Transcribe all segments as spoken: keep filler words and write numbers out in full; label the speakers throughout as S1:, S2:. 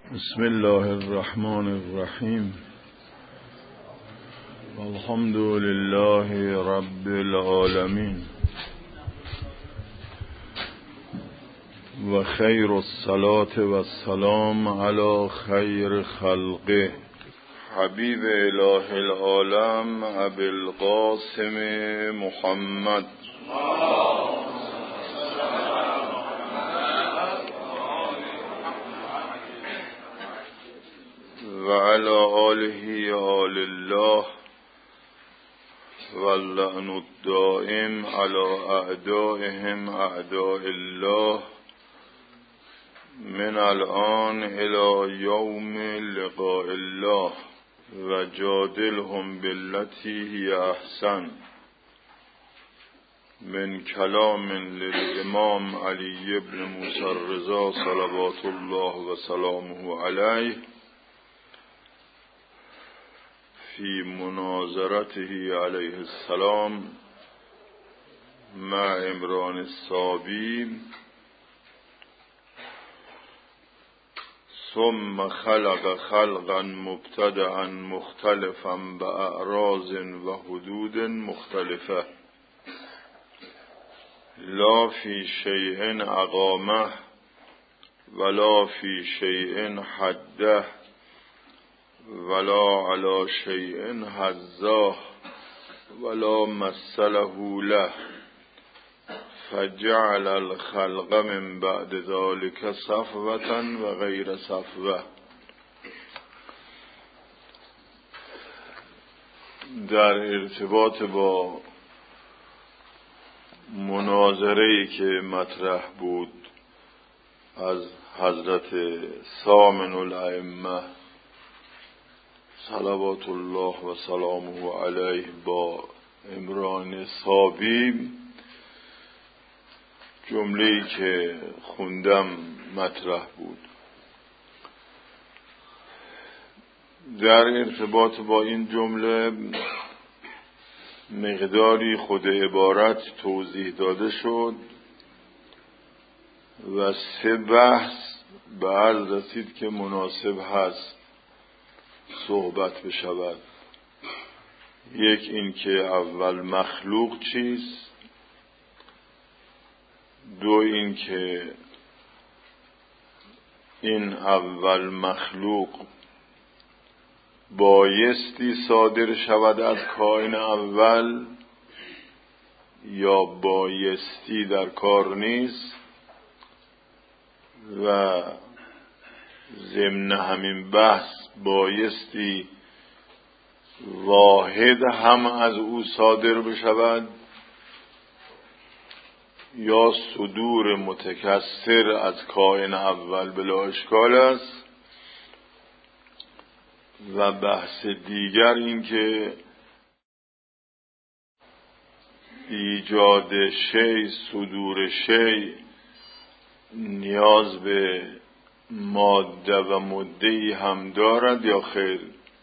S1: بسم الله الرحمن الرحیم. الحمد لله رب العالمین و خیر الصلاة و السلام علی خیر خلقه حبیب اله العالم ابی القاسم محمد و علی آله آل الله و اللعن الدائم علی اعدائهم اعداء الله من الان الى یوم لقاء الله و جادلهم بالتی هی احسن من کلام للامام علی بن موسی الرضا صلوات الله و سلامه علیه فی مناظرته علیه السلام مع عمران الصابی ثم خلق خلقا مبتدعا مختلفا باعراض و حدود مختلفه لا فی شیء اقامه ولا فی شیء حده ولا علی شیء حزاه ولا مثله له فجعل الخلق من بعد ذلك صفوة و غیر صفوة. در ارتباط با مناظره‌ای که مطرح بود از حضرت ثامن الائمه صلوات الله و سلامه علیه با عمران صابی، جمله‌ای که خوندم مطرح بود. در ارتباط با این جمله مقداری خود عبارت توضیح داده شد و سه بحث به عرض رسید که مناسب هست صحبت بشود. یک این که اول مخلوق چیست، دو این که این اول مخلوق بایستی صادر شود از کائن اول یا بایستی در کار نیست، و ضمن همین بحث بایستی واحد هم از او صادر بشود یا صدور متکثر از کائن اول بلا اشکال است. و بحث دیگر این که ایجاد شی، صدور شی نیاز به ماده و مدعی هم دارد یا خیر،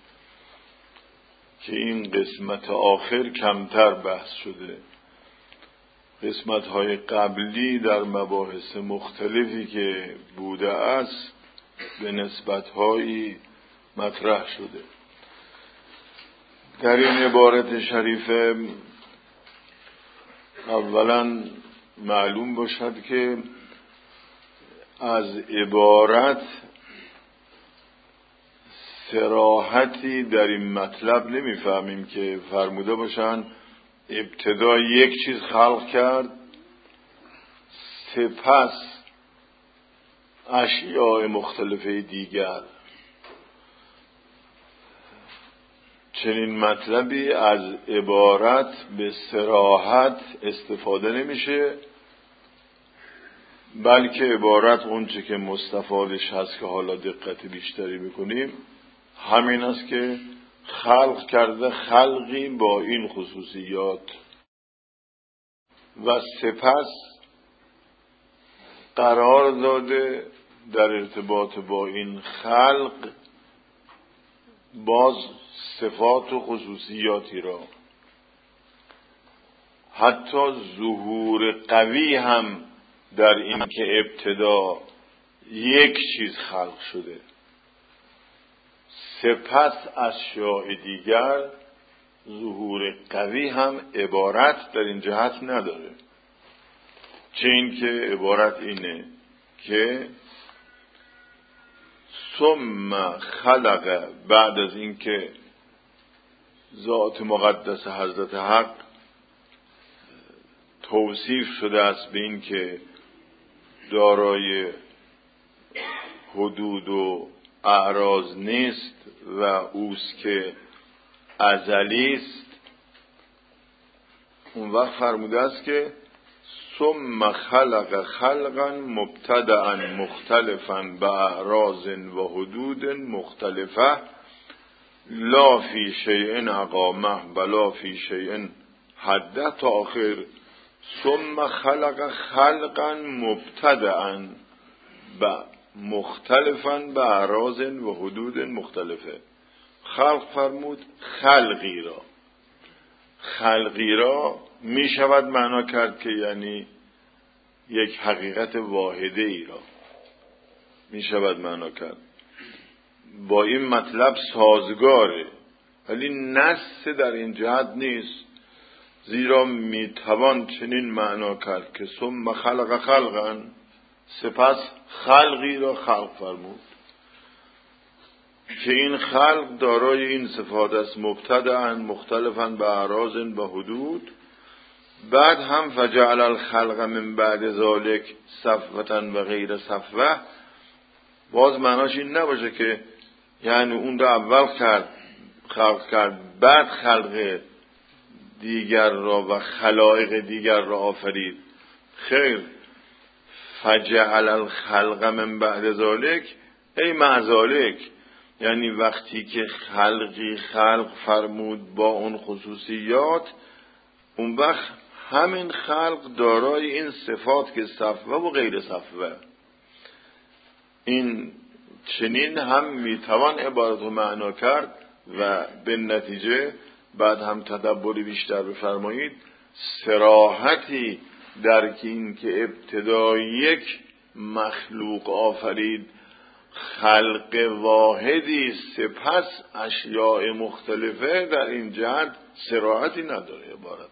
S1: که این قسمت آخر کمتر بحث شده. قسمت های قبلی در مباحث مختلفی که بوده است به نسبت هایی مطرح شده. در این عبارت شریفه اولا معلوم باشد که از عبارت صراحتی در این مطلب نمیفهمیم که فرموده باشن ابتدا یک چیز خلق کرد سپس اشیاء مختلفه دیگر. چنین مطلبی از عبارت به صراحت استفاده نمیشه، بلکه عبارت اونچه که مستفادش هست که حالا دقت بیشتری میکنیم همین است که خلق کرده خلقی با این خصوصیات و سپس قرار داده در ارتباط با این خلق باز صفات و خصوصیاتی را، حتی ظهور قوی هم در این که ابتدا یک چیز خلق شده. سپس اشیاء دیگر ظهور قوی هم عبارت در این جهت نداره. چه این که عبارت اینه که ثم خلق، بعد از اینکه ذات مقدس حضرت حق توصیف شده است به این که دارای حدود و اعراض نیست و اوست که ازلی است، اون وقت فرموده است که ثم خلق خلقا مبتدعا مختلفا باعراض و حدود مختلفه لا فی شیء اقامه بلا فی شیء حده تا آخر. ثم خلق خلقا مبتدعا مختلفا باعراض و حدود مختلفه. خلق فرمود خلقی را. خلقی را می شود معنا کرد که یعنی یک حقیقت واحده ای را می شود معنا کرد، با این مطلب سازگاره، ولی نص در این جهت نیست، زیرا می توان چنین معنا کرد که ثم خلق خلقا، سپس خلقی را خلق فرمود که این خلق دارای این صفات است: مبتدعا مختلفا به اعراض و حدود. بعد هم فجعل الخلق من بعد ذلک صفوة و غیر صفوة، باز معناش این نباشه که یعنی اون را اول کرد خلق کرد بعد خلق دیگر را و خلائق دیگر را آفرید. خیر، فجعل الخلق من بعد ذلک ای مع ذلک، یعنی وقتی که خلقی خلق فرمود با اون خصوصیات، اون وقت همین خلق دارای این صفات که صفوه و غیر صفوه. این چنین هم میتوان عبارت رو معنا کرد و به نتیجه بعد هم تدبری بیشتر بفرمایید، صراحتی در این که ابتدا یک مخلوق آفرید، خلق واحدی سپس اشیاء مختلفه، در این جهت صراحتی نداره عبارت،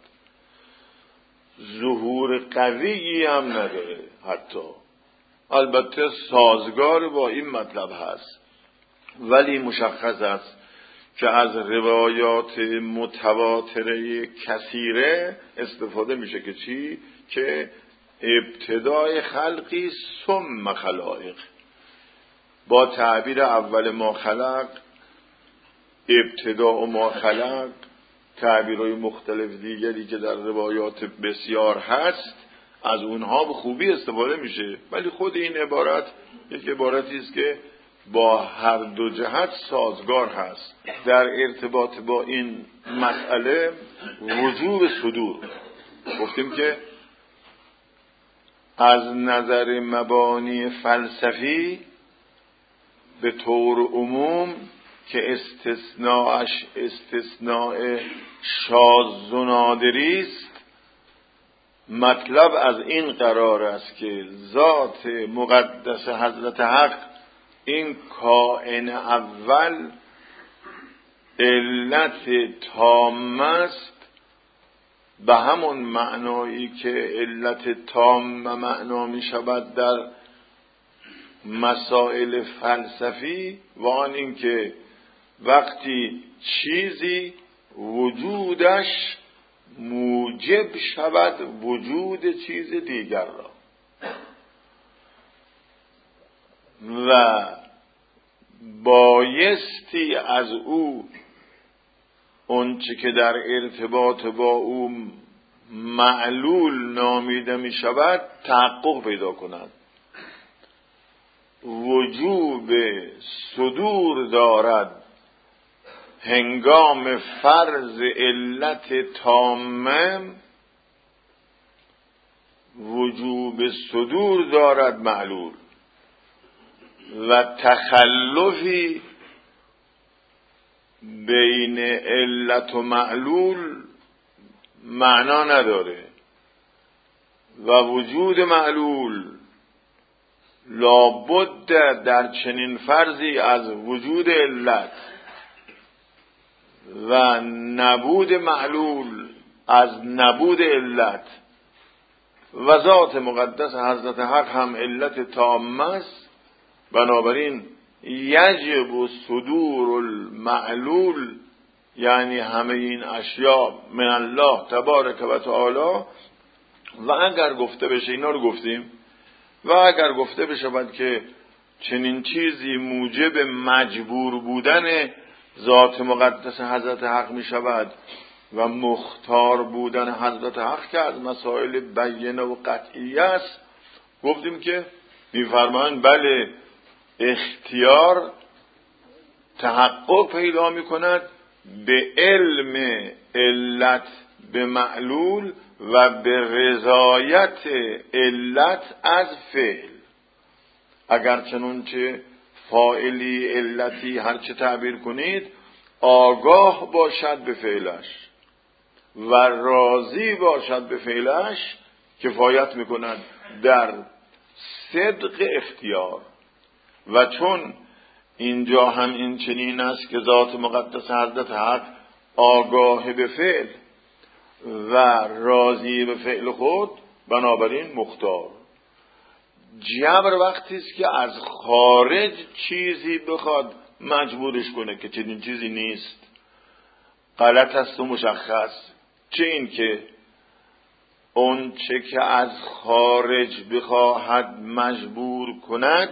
S1: ظهور قویی هم نداره، حتی البته سازگار با این مطلب هست، ولی مشخص است که از روایات متواتره کثیره استفاده میشه که چی؟ که ابتدای خلقی ثم خلائق. با تعبیر اول ما خلق، ابتدا ما خلق، تعبیرهای مختلف دیگری که در روایات بسیار هست، از اونها به خوبی استفاده میشه، ولی خود این عبارت یک عبارتی است که با هر دو جهت سازگار هست. در ارتباط با این مسئله وجوب صدور گفتیم که از نظر مبانی فلسفی به طور عموم که استثناءش استثناء شاذ و نادری است، مطلب از این قرار است که ذات مقدس حضرت حق این کائن اول علت تام است، به همون معنایی که علت تام معنا می شود در مسائل فلسفی، و آن این که وقتی چیزی وجودش موجب شود وجود چیز دیگر را و بایستی از او اونچه که در ارتباط با او معلول نامیده می شود تحقق پیدا کند. وجوب صدور دارد هنگام فرض علت تامه، وجوب صدور دارد معلول، و تخلفی بین علت و معلول معنا نداره، و وجود معلول لابد در چنین فرضی از وجود علت و نبود معلول از نبود علت و ذات مقدس حضرت حق هم علت تامه است. بنابراین یجب صدور المعلول، یعنی همه این اشیاء من الله تبارک و تعالی. و اگر گفته بشه، اینا رو گفتیم، و اگر گفته بشه که چنین چیزی موجب مجبور بودن ذات مقدس حضرت حق می شود و مختار بودن حضرت حق که از مسائل بینه و قطعیه است، گفتیم که می‌فرمایند بله اختیار تحقق پیدا می کند به علم علت به معلول و به رضایت علت از فعل. اگر چنانچه فاعلی علتی هر چه تعبیر کنید آگاه باشد به فعلش و راضی باشد به فعلش، کفایت میکند در صدق اختیار. و چون اینجا هم این چنین است که ذات مقدس حضرت حق آگاه به فعل و راضی به فعل خود، بنابراین مختار. جبر وقتی است که از خارج چیزی بخواد مجبورش کنه که چنین چیزی نیست، غلط است و مشخص. چه این که اون چه که از خارج بخواهد مجبور کند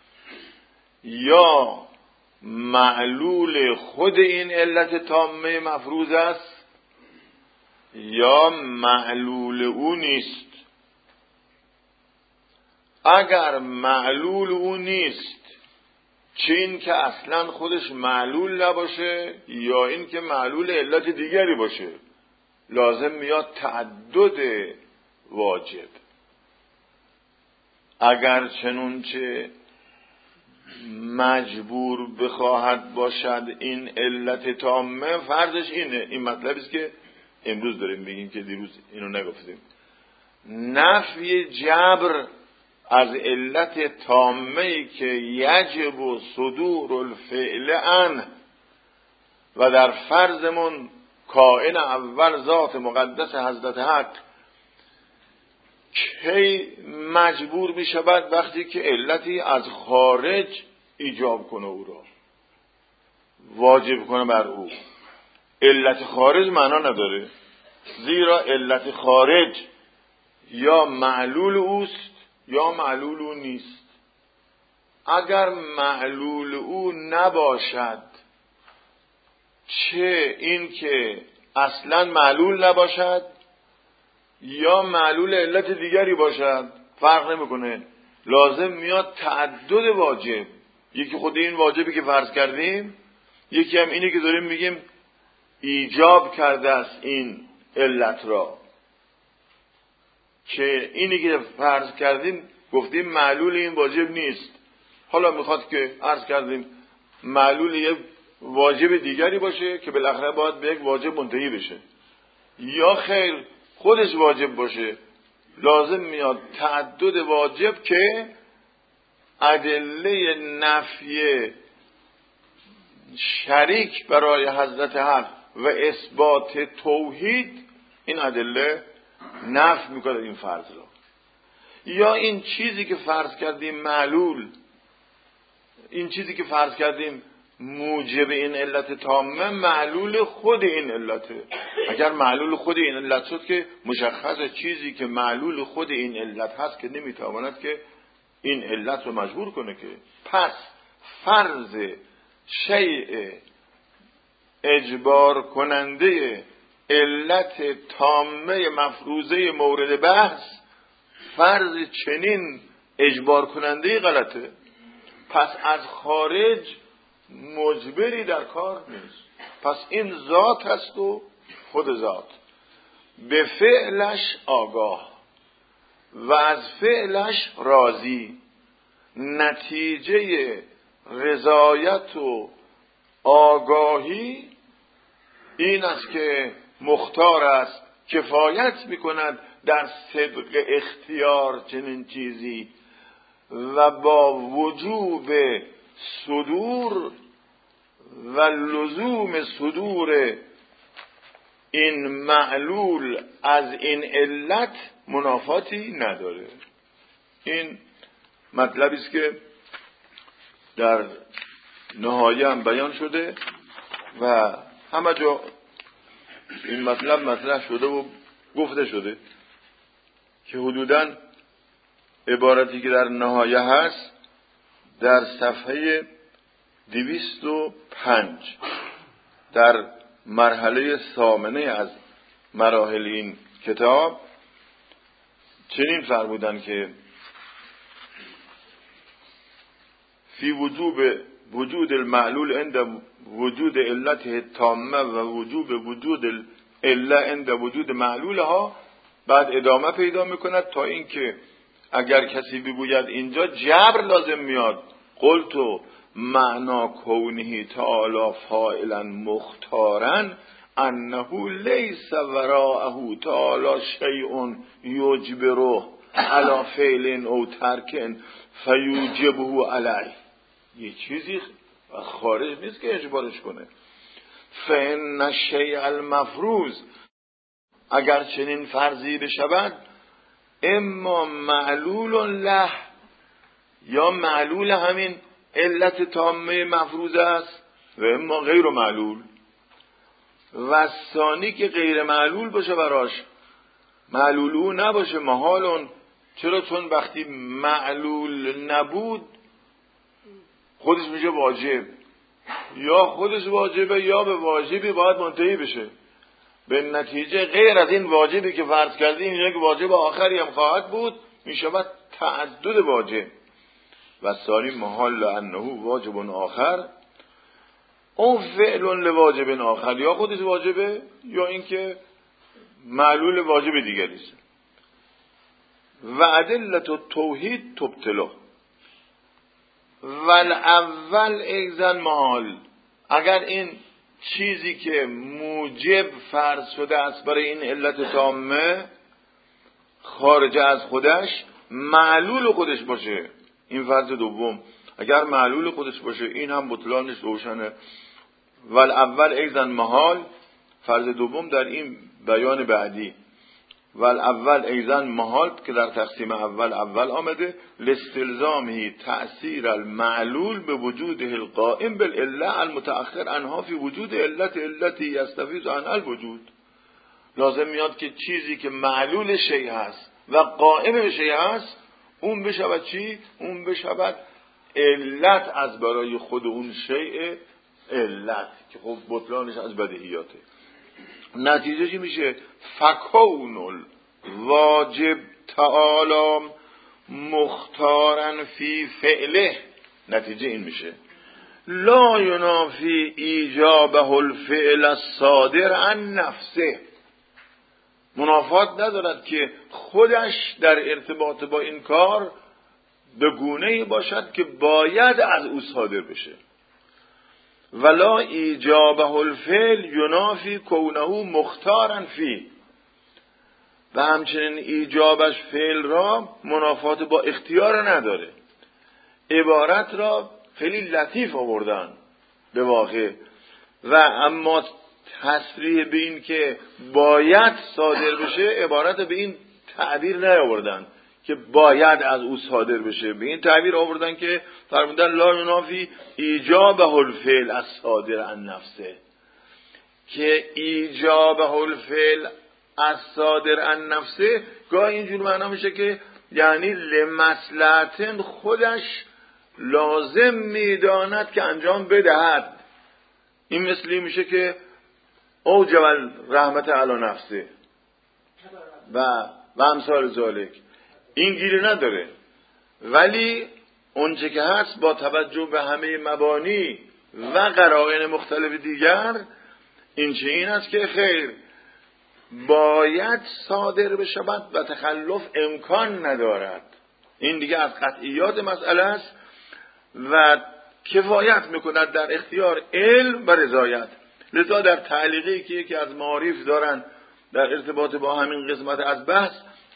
S1: یا معلول خود این علت تامه مفروض است یا معلول او نیست. اگر معلول او نیست، چه این که اصلا خودش معلول نباشه یا این که معلول علت دیگری باشه، لازم میاد تعدد واجب. اگر چنونچه مجبور بخواهد باشد این علت تامه، فرضش اینه، این مطلبی است که امروز داریم بگیم که دیروز اینو نگفتیم. نفی جبر از علت تامه‌ای که یجب و صدور الفعل عنه و در فرضمون کائن اول ذات مقدس حضرت حق کی مجبور می شود؟ وقتی که علتی از خارج ایجاب کنه، او را واجب کنه بر او. علت خارج معنا نداره، زیرا علت خارج یا معلول اوست یا معلول او نیست. اگر معلول او نباشد، چه این که اصلا معلول نباشد یا معلول علت دیگری باشد، فرق نمیکنه، لازم میاد تعدد واجب. یکی خود این واجبی که فرض کردیم، یکی هم اینی که داریم میگیم ایجاب کرده است این علت را، که اینی که فرض کردیم گفتیم معلول این واجب نیست. حالا میخواد که عرض کردیم معلول یه واجب دیگری باشه که بالاخره باید به یک واجب منتهی بشه، یا خیر خودش واجب باشه. لازم میاد تعدد واجب که ادله نفی شریک برای حضرت حق و اثبات توحید، این ادله نفی میکنه این فرض را. یا این چیزی که فرض کردیم معلول، این چیزی که فرض کردیم موجب این علت تامه، معلول خود این علته. اگر معلول خود این علت شد که مشخصه چیزی که معلول خود این علت هست که نمیتواند که این علت رو مجبور کنه که. پس فرض شیء اجبار کننده علت تامه مفروضه مورد بحث، فرض چنین اجبار کننده غلطه. پس از خارج مجبری در کار نیست. پس این ذات هست و خود ذات به فعلش آگاه و از فعلش راضی. نتیجه رضایت و آگاهی این است که مختار است، کفایت میکند در صدق اختیار چنین چیزی و با وجوب صدور و لزوم صدور این معلول از این علت منافاتی نداره. این مطلبی است که در نهایه هم بیان شده و همه جا این مطلب مطرح شده و گفته شده که حدوداً عبارتی که در نهایه هست در صفحه دویست و پنج در مرحله ثامنه از مراحل این کتاب چنین فرمودن که فی وجوب وجود المعلول عند وجود علته تامه و وجوب وجود العله عند وجود معلولها. بعد ادامه پیدا میکند تا اینکه اگر کسی بگوید اینجا جبر لازم میاد، قلتو معنا کونه تعالی فاعلا مختارا انه لیس وراءه تعالی شیء یجبره علی فعل او ترک فیوجبه علیه. یه چیزی خارج نیست که اجبارش کنه. فان الشیء المفروض، اگر چنین فرضی بشود، اما معلول له، یا معلول همین علت تامه مفروض است، و اما غیر معلول، و ثانی که غیر معلول باشه براش، معلول او نباشه، محالون. چرا؟ چون وقتی معلول نبود خودش میشه واجب، یا خودش واجبه یا به واجبی باید منتهی بشه. به نتیجه غیر از این واجبی که فرض کردیم یک واجب آخری هم خواهد بود، میشود تعدد واجب. و ثانی محال لانه واجب آخر او فعل لواجب آخر، یا خودش واجبه یا اینکه معلول واجب دیگری است. و ادلت التوحید تبطله والاول ایزن محال، اگر این چیزی که موجب فرض شده است برای این علت تامه خارج از خودش معلول خودش باشه، این فرض دوم، اگر معلول خودش باشه این هم بطلانش روشنه. والاول ایزن محال، فرض دوم در این بیان بعدی، والاول ایزن محال که در تقسیم اول اول آمده، لاستلزامه تأثیر المعلول به وجود القائم بالعله المتأخر عنها فی وجود علت علتی یستفیض عن الوجود. لازم میاد که چیزی که معلول شیء هست و قائم به شیء هست اون بشود چی؟ اون بشود علت از برای خود اون شیء علت، که خب بطلانش از بدیهیاته. نتیجه چی میشه؟ فکون واجب تعالی مختارن فی فعله، نتیجه این میشه لا ینافی ایجابه الفعل الصادر عن نفسه، منافات ندارد که خودش در ارتباط با این کار به گونه‌ای باشد که باید از او صادر بشه. ولا ایجابه الفعل ینافی کونه مختارا فی، و همچنین ایجابش فعل را منافات با اختیار نداره. عبارت را خیلی لطیف آوردن به واقع، و اما تصریح به این که باید صادر بشه عبارت به این تعبیر نیاوردن که باید از او صادر بشه، به این تعبیر آوردن که فرمودن لا ینافی ایجابه الفعل از صادر عن نفسه، که ایجابه الفعل از صادر عن نفسه گاهی اینجور معنا میشه که یعنی لمصلحتن خودش لازم میداند که انجام بدهد. این مثلی میشه که اوجب رحمت علی نفسه و و امثال ذالک، این گیری نداره. ولی اونچه که هست با توجه به همه مبانی و قرائن مختلف دیگر این چه این است که خیر باید صادر بشود و تخلف امکان ندارد. این دیگه از قطعیات مسئله است و کفایت میکند در اختیار علم و رضایت. لذا در تعلیقی که یکی از معارف دارن در ارتباط با همین قسمت از بحث،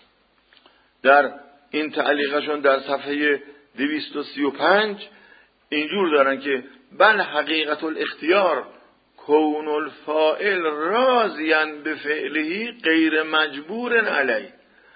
S1: در این تعلیقشون در صفحه دویست و سی و پنج اینجور دارن که بل حقیقت الاختیار کون الفاعل راضیاً بفعله غیر مجبور علیه.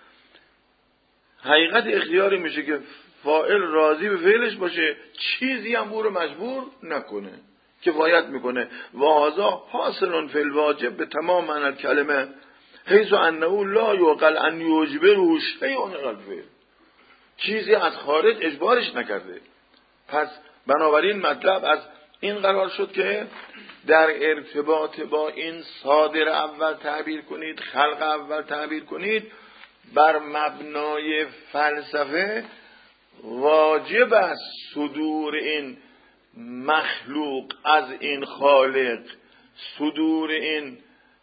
S1: حقیقت اختیاری میشه که فاعل راضی به فعلش باشه، چیزی هم او رو مجبور نکنه، کفایت میکنه. و هذا حاصل فی الواجب به تمام معنی الکلمه حیث انه لا یعقل ان یجبره شیء غیر، چیزی از خارج اجبارش نکرده. پس بنابراین مطلب از این قرار شد که در ارتباط با این صادر اول تعبیر کنید، خلق اول تعبیر کنید، بر مبنای فلسفه واجب است صدور این مخلوق از این خالق، صدور این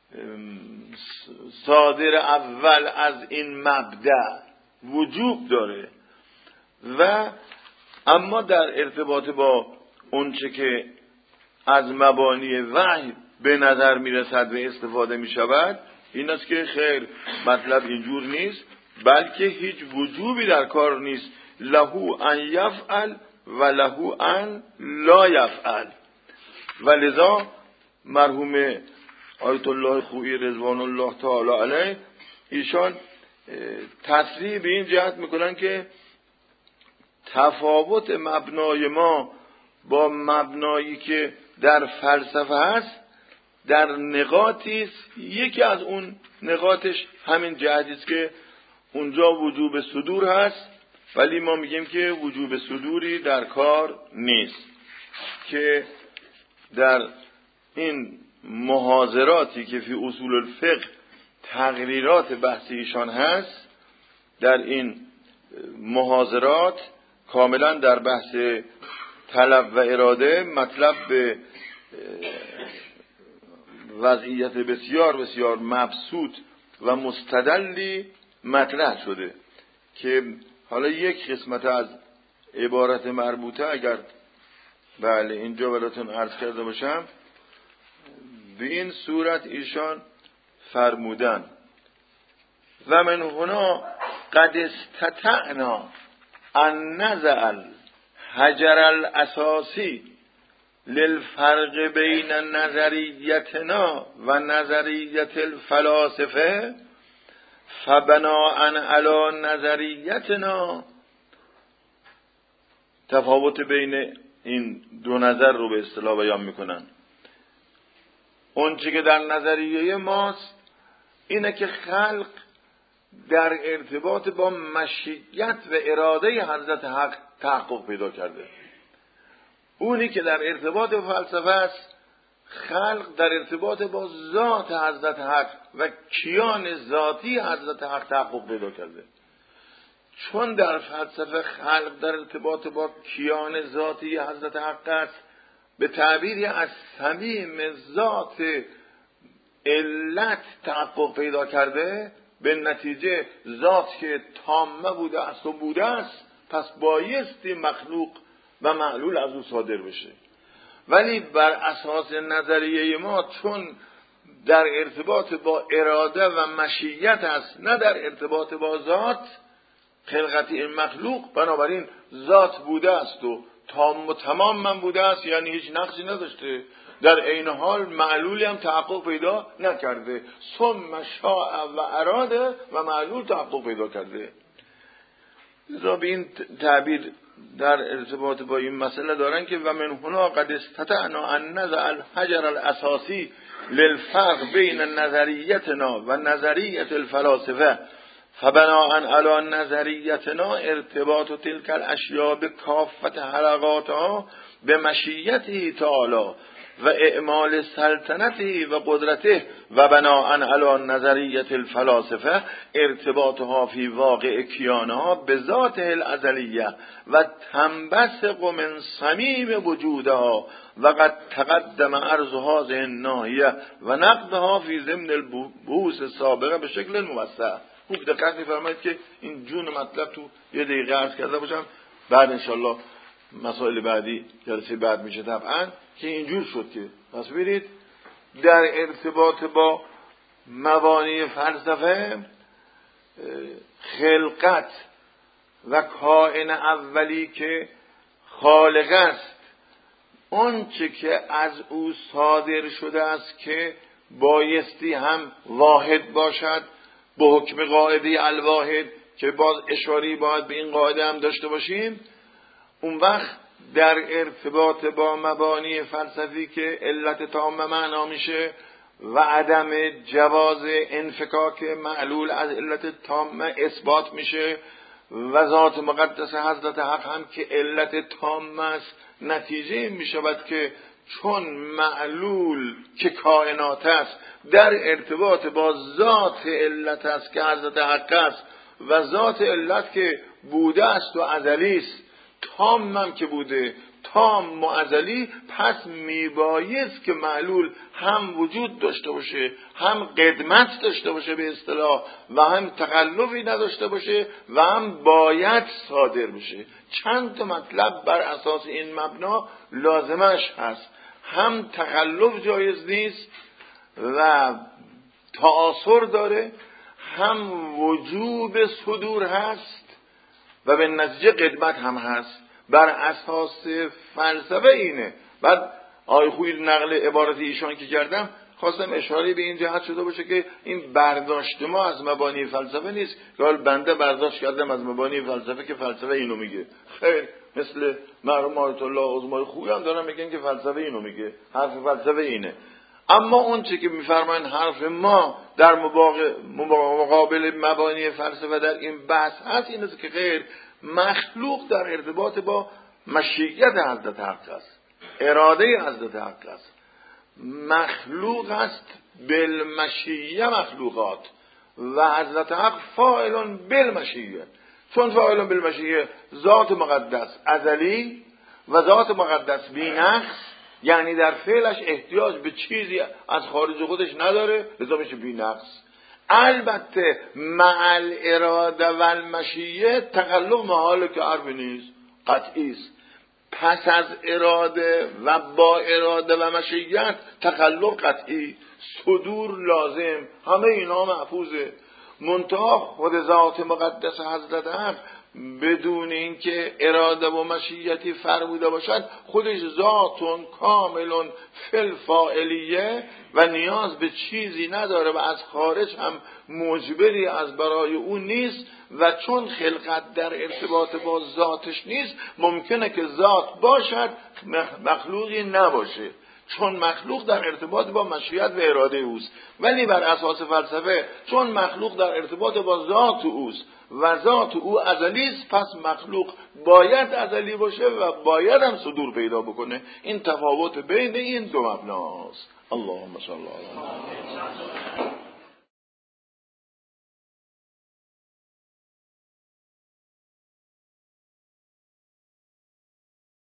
S1: صادر اول از این مبدأ وجوب داره. و اما در ارتباط با اونچه که از مبانی وحی به نظر میرسد و استفاده میشود، این است که خیر مطلب اینجور نیست، بلکه هیچ وجوبی در کار نیست. لهو ان یفعل و لهو ان لا یفعل. و لذا مرحوم آیت الله خویی رضوان الله تعالی علیه ایشان تصریح به این جهت میکنن که تفاوت مبنای ما با مبنایی که در فلسفه هست در نقاطی است. یکی از اون نقاطش همین جهتی است که اونجا وجوب صدور هست، ولی ما میگیم که وجوب صدوری در کار نیست، که در این محاضراتی که فی اصول الفقه تقریرات بحثی ایشان هست، در این محاضرات کاملا در بحث طلب و اراده مطلب به وضعیت بسیار بسیار مبسوط و مستدلی مطرح شده، که حالا یک قسمت از عبارت مربوطه اگر بله اینجا براتون عرض کرده باشم، به این صورت ایشان فرمودن و من هنا قد استطعنا ان نزع الحجر الاساسی للفرق بین نظریتنا و نظریت الفلاسفه فبناء علی نظریتنا. تفاوت بین این دو نظر رو به اصطلاح بیان میکنن. اون چی که در نظریه ماست اینه که خلق در ارتباط با مشیت و اراده حضرت حق تحقق پیدا کرده. اونی که در ارتباط با فلسفه است، خلق در ارتباط با ذات حضرت حق و کیان ذاتی حضرت حق تحقق پیدا کرده. چون در فلسفه خلق در ارتباط با کیان ذاتی حضرت حق است، به تعبیری از صمیم ذات علت تحقق پیدا کرده، به نتیجه ذات که تامه بوده است و بوده است، پس بایستی مخلوق و معلول از او صادر بشه. ولی بر اساس نظریه ما چون در ارتباط با اراده و مشیت است، نه در ارتباط با ذات خلقتی این مخلوق، بنابراین ذات بوده است و تام و تمام من بوده است، یعنی هیچ نقصی نداشته، در عین حال معلولی هم تحقق پیدا نکرده. ثم شاء و اراده و معلول تحقق پیدا کرده. لذا به این تعبیر در ارتباط با این مسئله دارن که و من هنا قد استطعنا ان نزع الحجر الاساسی للفرق بین نظریتنا و نظریت الفلاسفه فبناء علی نظریتنا ارتباط تلك الاشیاء بکافت حلقاتها به مشیته تعالی و اعمال سلطنته و قدرته و بناء علی نظریت الفلاسفه ارتباطها فی واقع کیانها به ذاته الازلیه و تنبثق من صمیم وجودها و قد تقدم عرض هذه الناحیه و نقدها فی ضمن البحوث السابقه به شکل موسع. خوب دقت می‌فرمایید که این جون مطلب تو یه دقیقه عرض کرده باشم، بعد انشالله مسائل بعدی جلسه بعد میشه طبعا، که اینجور شد که پس ببینید در ارتباط با مبانی فلسفه خلقت و کائن اولی که خالق است آنچه که از او صادر شده است که بایستی هم واحد باشد به حکم قاعده الواحد، که باز اشاری باید به این قاعده هم داشته باشیم، اون وقت در ارتباط با مبانی فلسفی که علت تام معنا میشه و عدم جواز انفکاک معلول از علت تام اثبات میشه و ذات مقدس حضرت حق هم که علت تام است، نتیجه میشود که چون معلول که کائنات است در ارتباط با ذات علت است که حضرت حق است و ذات علت که بوده است و ازلی است، تام هم که بوده، تام و ازلی، پس میبایست که معلول هم وجود داشته باشه، هم قدمت داشته باشه به اصطلاح و هم تخلفی نداشته باشه و هم باید صادر بشه. چند تا مطلب بر اساس این مبنا لازمش هست. هم تخلف جایز نیست و تعاصر داره، هم وجوب صدور هست و به نتیجه قدمت هم هست. بر اساس فلسفه اینه. بعد آیه خویل نقل عبارت ایشان که کردم خواستم اشاره به این جهت شده باشه که این برداشت ما از مبانی فلسفه نیست که حال بنده برداشت کردم از مبانی فلسفه که فلسفه اینو میگه. خیر، مثل مرحوم آیت الله عظمای خویی هم دارن میگن که فلسفه اینو میگه، حرف فلسفه اینه. اما اون چه که میفرمایند حرف ما در مقابل مبانی فلسفه در این بحث هست این است که غیر مخلوق در ارتباط با مشیت حضرت حق است، اراده حضرت حق است. مخلوق است بالمشیه مخلوقات و حضرت حق فاعل بالمشیه. چون فاعل بالمشیه ذات مقدس ازلی و ذات مقدس بی نقص، یعنی در فعلش احتیاج به چیزی از خارج خودش نداره، لذا میشه بی نقص. البته مع الاراده و المشیه تخلف محال که عربی نیست، قطعی است. پس از اراده و با اراده و مشیت تخلف قطعی، صدور لازم، همه اینا محفوظه. منتها خود ذات مقدس حضرت حق بدون اینکه اراده و مشیتی فرموده باشد خودش ذاتون کاملون فی فاعلیه و نیاز به چیزی نداره و از خارج هم مجبری از برای اون نیست و چون خلقت در ارتباط با ذاتش نیست ممکنه که ذات باشد مخلوقی نباشه، چون مخلوق در ارتباط با مشیت و اراده اوست. ولی بر اساس فلسفه چون مخلوق در ارتباط با ذات اوست و ذات او ازلی است، پس مخلوق باید ازلی باشه و باید هم صدور پیدا بکنه. این تفاوت بین این دو مبناست. اللهم صل علی محمد.